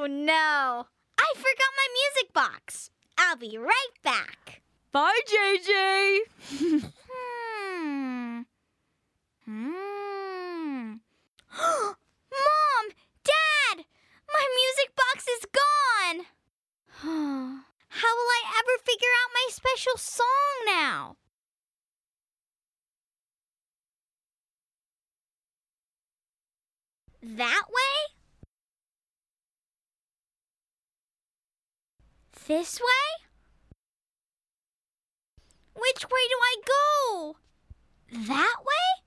Oh, no. I forgot my music box. I'll be right back. Bye, JJ. Mom! Dad! My music box is gone! How will I ever figure out my special song now? That way? This way? Which way do I go? That way?